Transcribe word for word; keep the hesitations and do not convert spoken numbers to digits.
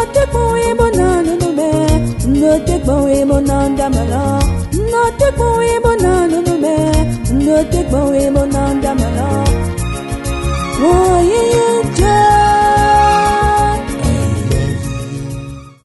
te koe bonano no me, no te koe bonanda mala, no te koe bonano no me, no te koe bonanda mala.